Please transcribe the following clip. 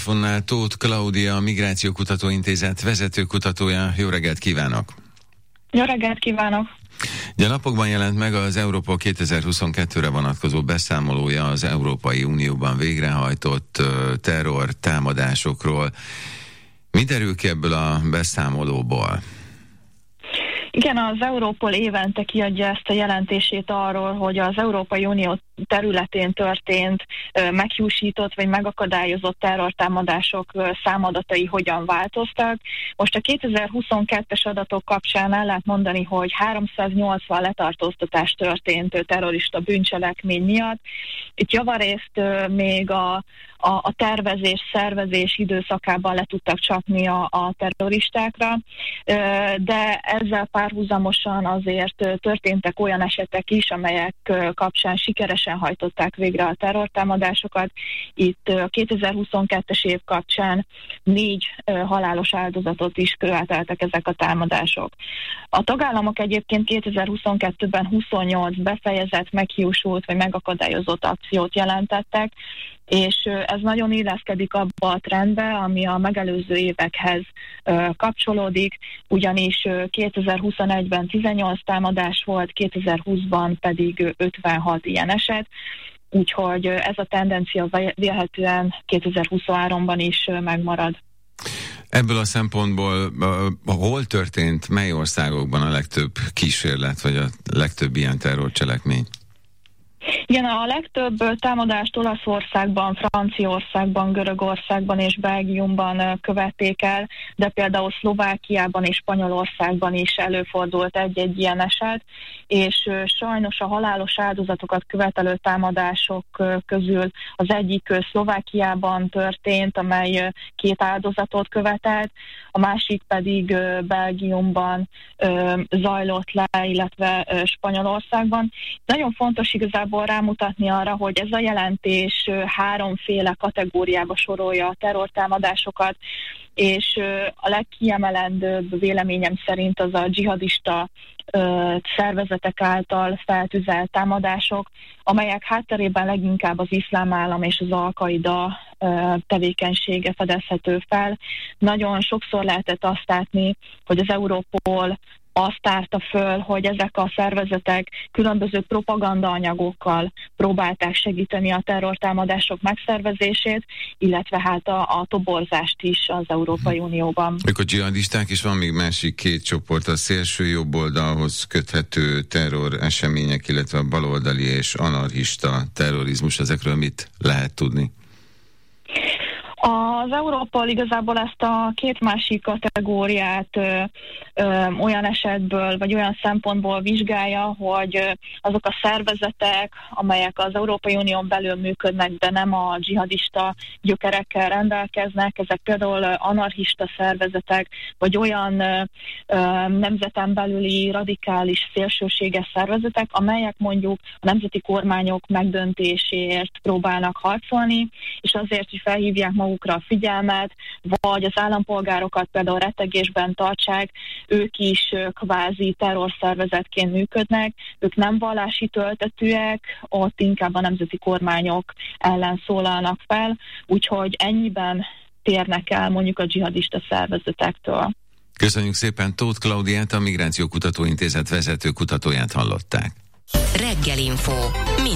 telefonnál Tóth Klaudia, a Migrációkutató Intézet vezetőkutatója. Jó reggelt kívánok! Jó reggelt kívánok! A napokban jelent meg az Europol 2022-re vonatkozó beszámolója az Európai Unióban végrehajtott terrortámadásokról. Mi derül ki ebből a beszámolóból? Igen, az Europol évente kiadja ezt a jelentését arról, hogy az Európai Unió területén történt meghiúsított vagy megakadályozott terrortámadások számadatai hogyan változtak. Most a 2022-es adatok kapcsán el lehet mondani, hogy 380 letartóztatás történt terrorista bűncselekmény miatt. Itt javarészt még a tervezés, szervezés időszakában le tudtak csapni a terroristákra, de ezzel párhuzamosan azért történtek olyan esetek is, amelyek kapcsán sikeresen hajtották végre a terrortámadásokat. Itt a 2022-es év kapcsán 4 halálos áldozatot is követeltek ezek a támadások. A tagállamok egyébként 2022-ben 28 befejezett, meghiúsult vagy megakadályozott akciót jelentettek, és ez nagyon illeszkedik abba a trendbe, ami a megelőző évekhez kapcsolódik, ugyanis 2021-ben 18 támadás volt, 2020-ban pedig 56 ilyen eset, úgyhogy ez a tendencia vélhetően 2023-ban is megmarad. Ebből a szempontból hol történt, mely országokban a legtöbb kísérlet, vagy a legtöbb ilyen terrorcselekmény? Igen, a legtöbb támadást Olaszországban, Franciaországban, Görögországban és Belgiumban követték el, de például Szlovákiában és Spanyolországban is előfordult egy-egy ilyen eset, és sajnos a halálos áldozatokat követelő támadások közül az egyik Szlovákiában történt, amely 2 áldozatot követelt, a másik pedig Belgiumban zajlott le, illetve Spanyolországban. Nagyon fontos igazából rámutatni arra, hogy ez a jelentés 3 kategóriába sorolja a terrortámadásokat, és a legkiemelendőbb véleményem szerint az a dzsihadista szervezetek által feltűzelt támadások, amelyek hátterében leginkább az Iszlám Állam és az Al-Qaida tevékenysége fedezhető fel. Nagyon sokszor lehetett azt látni, hogy az Europol azt tárta föl, hogy ezek a szervezetek különböző propagandaanyagokkal próbálták segíteni a terrortámadások megszervezését, illetve hát a toborzást is az Európai Unióban. Ők a dzsihadisták, és van még másik 2 csoport, a szélső jobboldalhoz köthető terror események, illetve a baloldali és anarchista terrorizmus. Ezekről mit lehet tudni? Az Europol igazából ezt a 2 másik kategóriát olyan esetből, vagy olyan szempontból vizsgálja, hogy azok a szervezetek, amelyek az Európai Unión belül működnek, de nem a dzsihadista gyökerekkel rendelkeznek, ezek például anarchista szervezetek, vagy olyan nemzeten belüli radikális szélsőséges szervezetek, amelyek mondjuk a nemzeti kormányok megdöntéséért próbálnak harcolni, és azért, hogy felhívják magukra a figyelmet, vagy az állampolgárokat például rettegésben tartsák, ők is kvázi terrorszervezetként működnek, ők nem vallási töltetűek, ott inkább a nemzeti kormányok ellen szólalnak fel, úgyhogy ennyiben térnek el mondjuk a dzsihadista szervezetektől. Köszönjük szépen, Tóth Klaudiát, a Migrációkutató Intézet vezető kutatóját hallották. Reggelinfo.